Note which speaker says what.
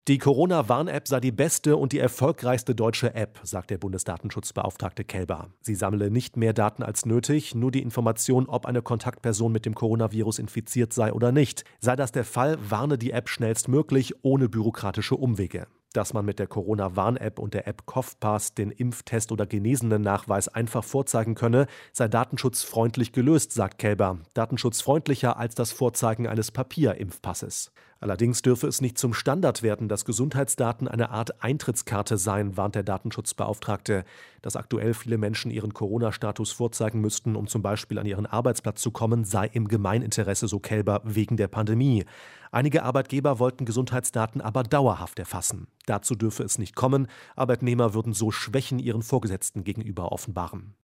Speaker 1: Die Corona-Warn-App sei die beste und die erfolgreichste deutsche App, sagt der Bundesdatenschutzbeauftragte Kelber. Sie sammle nicht mehr Daten als nötig, nur die Information, ob eine Kontaktperson mit dem Coronavirus infiziert sei oder nicht. Sei das der Fall, warne die App schnellstmöglich, ohne bürokratische Umwege. Dass man mit der Corona-Warn-App und der App Kopfpass den Impftest oder Genesenen-Nachweis einfach vorzeigen könne, sei datenschutzfreundlich gelöst, sagt Kelber. Datenschutzfreundlicher als das Vorzeigen eines Papierimpfpasses. Allerdings dürfe es nicht zum Standard werden, dass Gesundheitsdaten eine Art Eintrittskarte seien, warnt der Datenschutzbeauftragte. Dass aktuell viele Menschen ihren Corona-Status vorzeigen müssten, um zum Beispiel an ihren Arbeitsplatz zu kommen, sei im Gemeininteresse, so Kelber, wegen der Pandemie. Einige Arbeitgeber wollten Gesundheitsdaten aber dauerhaft erfassen. Dazu dürfe es nicht kommen. Arbeitnehmer würden so Schwächen ihren Vorgesetzten gegenüber offenbaren.